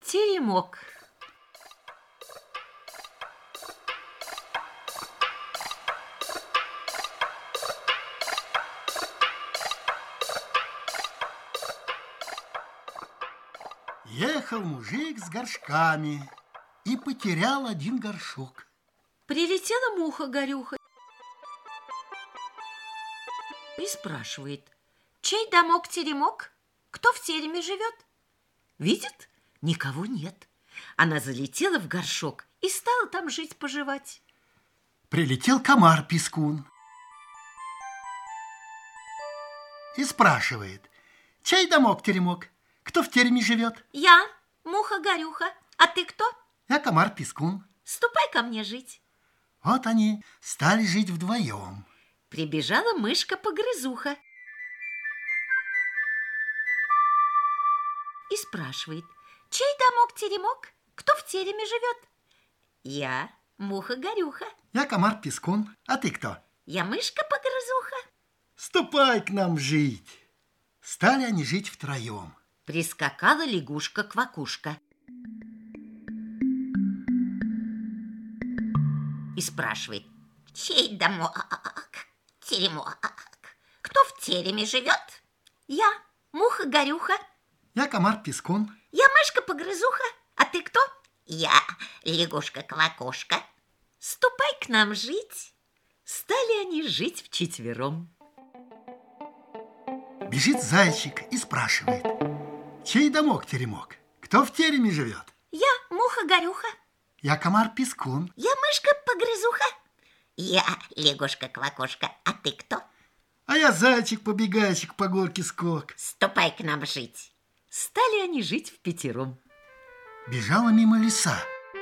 Теремок. Ехал мужик с горшками и потерял один горшок. Прилетела муха-горюха и спрашивает: чей домок-теремок? Кто в тереме живет? Видит, никого нет. Она залетела в горшок и стала там жить-поживать. Прилетел комар-пискун и спрашивает: чей домок-теремок? Кто в тереме живет? Я, муха-горюха. А ты кто? Я комар-пискун. Ступай ко мне жить. Вот они стали жить вдвоем. Прибежала мышка-погрызуха и спрашивает: чей домок-теремок? Кто в тереме живет? Я, муха-горюха. Я комар-пискун. А ты кто? Я мышка-погрызуха. Ступай к нам жить. Стали они жить втроем. Прискакала лягушка-квакушка и спрашивает: чей домок-теремок? Кто в тереме живет? Я, муха-горюха. Я комар-пискун. Я мышка-погрызуха. А ты кто? Я, лягушка-квакушка. Ступай к нам жить. Стали они жить вчетвером. Бежит зайчик и спрашивает: чей домок-теремок? Кто в тереме живет? Я, муха-горюха. Я комар-пискун. Я мышка-погрызуха. Я, лягушка-квакушка. А ты кто? А я зайчик-побегайчик по горке скок. Ступай к нам жить. Стали они жить впятером. Бежала мимо лиса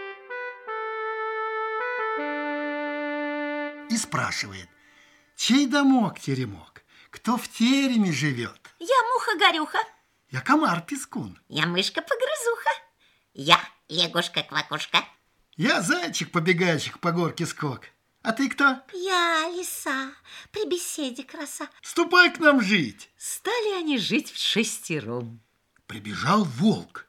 и спрашивает: чей домок-теремок? Кто в тереме живет? Я, муха-горюха. Я комар-пискун. Я мышка-погрызуха. Я, лягушка-квакушка. Я зайчик-побегайчик по горке скок. А ты кто? Я лиса, при беседе краса. Ступай к нам жить. Стали они жить вшестером. Прибежал волк.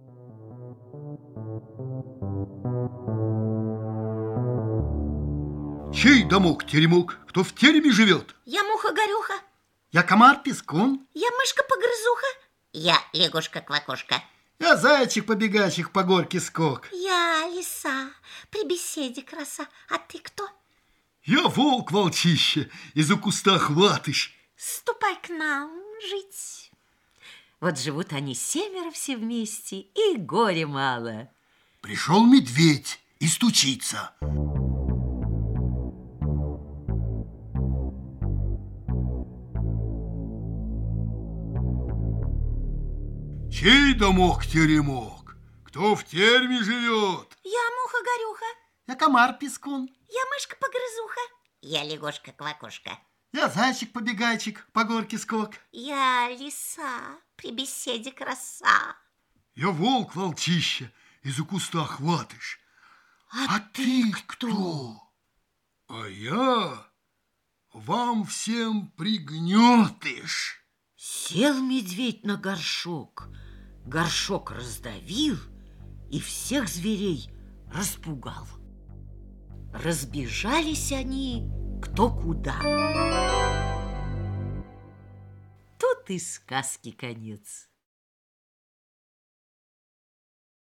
Чей домок-теремок? Кто в тереме живет? Я, муха-горюха. Я комар-пискун. Я мышка-погрызуха. Я, лягушка-квакушка. Я зайчик-побегайчик по горке скок. Я лиса, при беседе краса. А ты кто? Я волк-волчище, из-за куста хватыш. Ступай к нам жить. Вот живут они семеро все вместе, и горе мало. Пришел медведь и стучится. Чей домок-теремок? Кто в тереме живет? Я, муха-горюха. Я комар-пискун. Я мышка-погрызуха. Я лягушка-квакушка. Я зайчик-побегайчик по горке скок. Я лиса, при беседе краса. Я волк-волчище, из-за куста хватыш. А ты кто? А я вам всем пригнетыш. Сел медведь на горшок, горшок раздавил и всех зверей распугал. Разбежались они кто куда. Тут и сказки конец.